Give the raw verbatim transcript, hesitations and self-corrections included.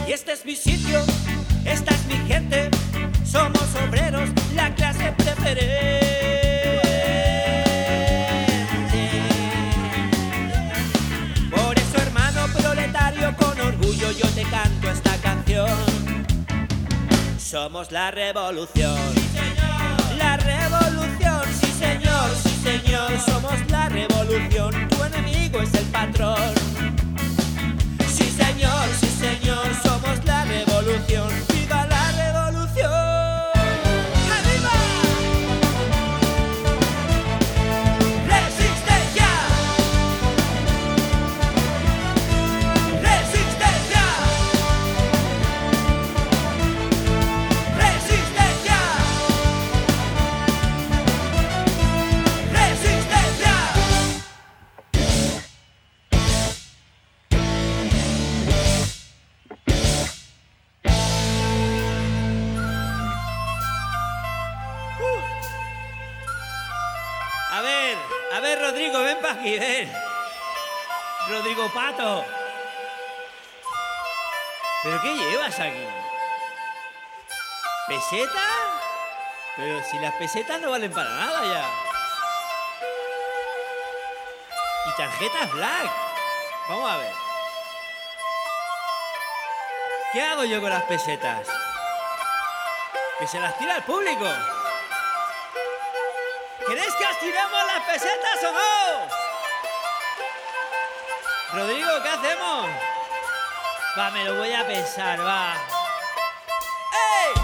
Y este es mi sitio, esta es mi gente, somos obreros, la clase preferente. Por eso, hermano proletario, con orgullo yo te canto esta canción. Somos la revolución. Sí, señor. La revolución, sí señor, sí señor. Somos la revolución, tu enemigo es el patrón. Sí señor, sí señor, somos la revolución. ¡Viva la revolución! ¡Arriba! ¡Resistencia! ¡Resistencia! ¡Resistencia! ¡Resistencia! A ver, a ver, Rodrigo, ven pa' aquí, ven. Rodrigo Pato. ¿Pero qué llevas aquí? ¿Peseta? Pero si las pesetas no valen para nada ya. Y tarjetas Black. Vamos a ver. ¿Qué hago yo con las pesetas? ¿Que se las tira al público? ¿Queréis que os tiremos las pesetas o no? Rodrigo, ¿qué hacemos? Va, me lo voy a pensar, va. ¡Ey!